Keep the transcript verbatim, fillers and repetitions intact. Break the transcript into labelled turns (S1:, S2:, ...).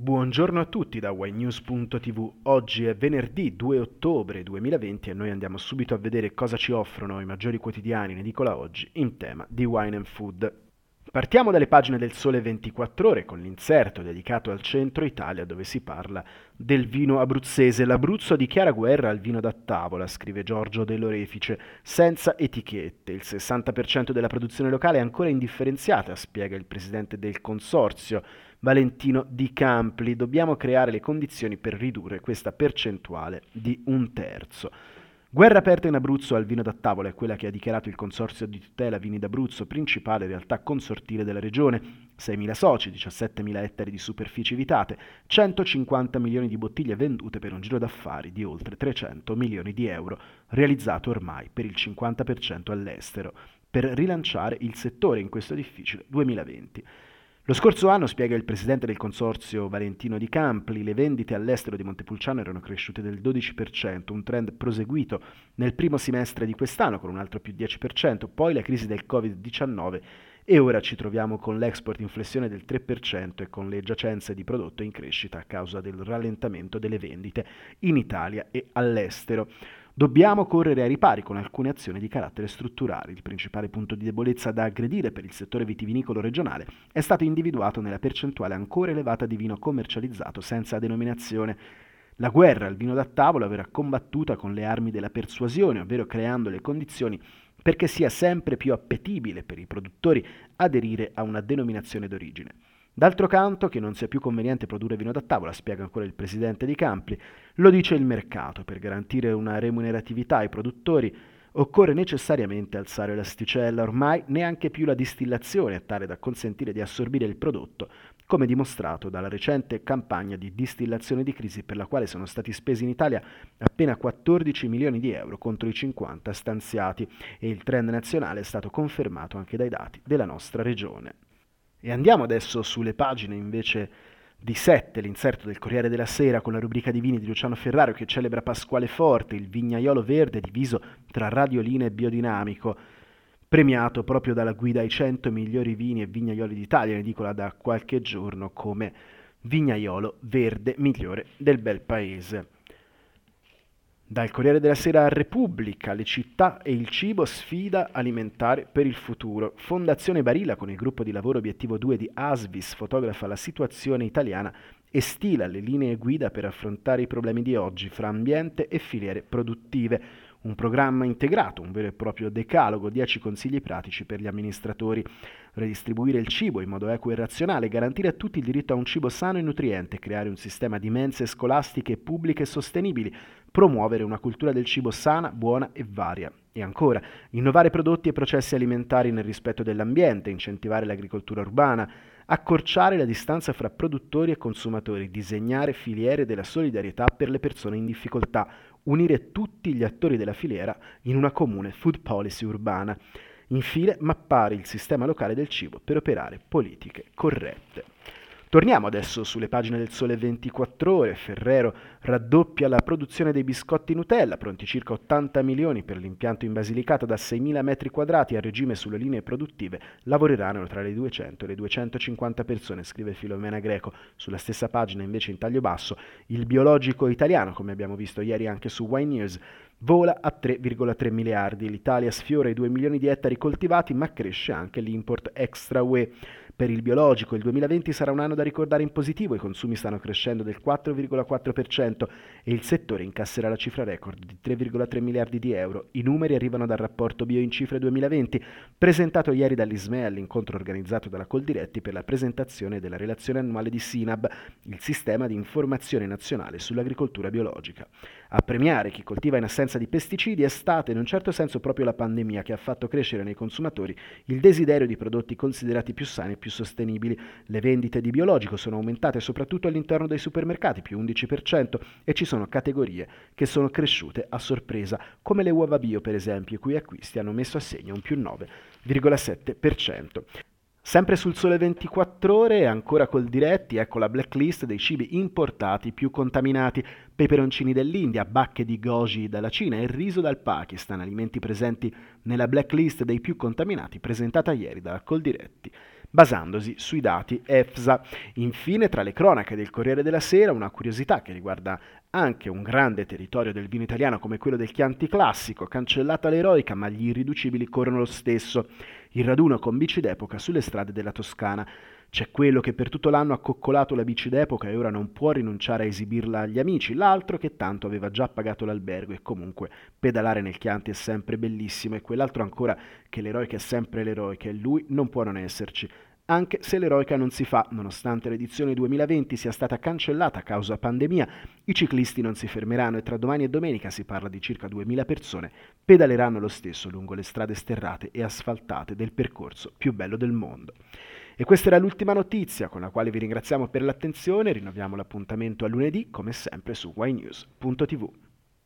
S1: Buongiorno a tutti da ynews punto tv. Oggi è venerdì due ottobre duemilaventi e noi andiamo subito a vedere cosa ci offrono i maggiori quotidiani in edicola oggi in tema di wine and food. Partiamo dalle pagine del Sole ventiquattro Ore con l'inserto dedicato al centro Italia dove si parla del vino abruzzese. L'Abruzzo dichiara guerra al vino da tavola, scrive Giorgio Dell'Orefice, senza etichette. Il sessanta per cento della produzione locale è ancora indifferenziata, spiega il presidente del consorzio, Valentino Di Campli. Dobbiamo creare le condizioni per ridurre questa percentuale di un terzo. Guerra aperta in Abruzzo al vino da tavola è quella che ha dichiarato il Consorzio di Tutela Vini d'Abruzzo, principale realtà consortile della regione. seimila soci, diciassettemila ettari di superfici vitate, centocinquanta milioni di bottiglie vendute per un giro d'affari di oltre trecento milioni di euro, realizzato ormai per il cinquanta per cento all'estero, per rilanciare il settore in questo difficile duemilaventi. Lo scorso anno, spiega il presidente del consorzio Valentino Di Campli, le vendite all'estero di Montepulciano erano cresciute del dodici per cento, un trend proseguito nel primo semestre di quest'anno con un altro più dieci per cento, poi la crisi del covid diciannove e ora ci troviamo con l'export in flessione del tre per cento e con le giacenze di prodotto in crescita a causa del rallentamento delle vendite in Italia e all'estero. Dobbiamo correre ai ripari con alcune azioni di carattere strutturale. Il principale punto di debolezza da aggredire per il settore vitivinicolo regionale è stato individuato nella percentuale ancora elevata di vino commercializzato senza denominazione. La guerra al vino da tavola verrà combattuta con le armi della persuasione, ovvero creando le condizioni perché sia sempre più appetibile per i produttori aderire a una denominazione d'origine. D'altro canto, che non sia più conveniente produrre vino da tavola, spiega ancora il presidente Di Campli, lo dice il mercato. Per garantire una remuneratività ai produttori occorre necessariamente alzare l'asticella, ormai neanche più la distillazione è tale da consentire di assorbire il prodotto, come dimostrato dalla recente campagna di distillazione di crisi per la quale sono stati spesi in Italia appena quattordici milioni di euro contro i cinquanta stanziati e il trend nazionale è stato confermato anche dai dati della nostra regione. E andiamo adesso sulle pagine invece di sette, l'inserto del Corriere della Sera con la rubrica di vini di Luciano Ferrario che celebra Pasquale Forte, il vignaiolo verde diviso tra Radiolina e Biodinamico, premiato proprio dalla guida ai cento migliori vini e vignaioli d'Italia, in edicola da qualche giorno come vignaiolo verde migliore del bel paese. Dal Corriere della Sera a Repubblica, le città e il cibo, sfida alimentare per il futuro. Fondazione Barilla con il gruppo di lavoro obiettivo due di Asvis fotografa la situazione italiana e stila le linee guida per affrontare i problemi di oggi fra ambiente e filiere produttive. Un programma integrato, un vero e proprio decalogo, dieci consigli pratici per gli amministratori. Redistribuire il cibo in modo equo e razionale, garantire a tutti il diritto a un cibo sano e nutriente, creare un sistema di mense scolastiche pubbliche sostenibili, promuovere una cultura del cibo sana, buona e varia. E ancora, innovare prodotti e processi alimentari nel rispetto dell'ambiente, incentivare l'agricoltura urbana, accorciare la distanza fra produttori e consumatori, disegnare filiere della solidarietà per le persone in difficoltà, unire tutti gli attori della filiera in una comune food policy urbana. Infine, mappare il sistema locale del cibo per operare politiche corrette. Torniamo adesso sulle pagine del Sole ventiquattro Ore. Ferrero raddoppia la produzione dei biscotti Nutella, pronti circa ottanta milioni per l'impianto in Basilicata da seimila metri quadrati a regime sulle linee produttive. Lavoreranno tra le duecento e le duecentocinquanta persone, scrive Filomena Greco. Sulla stessa pagina, invece, in taglio basso, il biologico italiano, come abbiamo visto ieri anche su ynews, vola a tre virgola tre miliardi. L'Italia sfiora i due milioni di ettari coltivati, ma cresce anche l'import extra U E. Per il biologico il duemilaventi sarà un anno da ricordare in positivo, i consumi stanno crescendo del quattro virgola quattro per cento e il settore incasserà la cifra record di tre virgola tre miliardi di euro. I numeri arrivano dal rapporto Bio in Cifre duemilaventi, presentato ieri dall'Ismea all'incontro organizzato dalla Coldiretti per la presentazione della relazione annuale di SINAB, il sistema di informazione nazionale sull'agricoltura biologica. A premiare chi coltiva in assenza di pesticidi è stata in un certo senso proprio la pandemia che ha fatto crescere nei consumatori il desiderio di prodotti considerati più sani e più sostenibili. Le vendite di biologico sono aumentate soprattutto all'interno dei supermercati, più undici per cento, e ci sono categorie che sono cresciute a sorpresa, come le uova bio per esempio, i cui acquisti hanno messo a segno un più nove virgola sette per cento. Sempre sul Sole ventiquattro Ore, ancora col Diretti, ecco la blacklist dei cibi importati più contaminati. Peperoncini dell'India, bacche di goji dalla Cina e riso dal Pakistan, alimenti presenti nella blacklist dei più contaminati presentata ieri dalla Coldiretti. basandosi sui dati EFSA. Infine, tra le cronache del Corriere della Sera, una curiosità che riguarda anche un grande territorio del vino italiano come quello del Chianti Classico, cancellata l'eroica, ma gli irriducibili corrono lo stesso. Il raduno con bici d'epoca sulle strade della Toscana. C'è quello che per tutto l'anno ha coccolato la bici d'epoca e ora non può rinunciare a esibirla agli amici, l'altro che tanto aveva già pagato l'albergo e comunque pedalare nel Chianti è sempre bellissimo, e quell'altro ancora che l'eroica è sempre l'eroica e lui non può non esserci. Anche se l'eroica non si fa, nonostante l'edizione duemilaventi sia stata cancellata a causa pandemia, i ciclisti non si fermeranno e tra domani e domenica, si parla di circa duemila persone, pedaleranno lo stesso lungo le strade sterrate e asfaltate del percorso più bello del mondo. E questa era l'ultima notizia, con la quale vi ringraziamo per l'attenzione. Rinnoviamo l'appuntamento a lunedì, come sempre su ynews punto tv.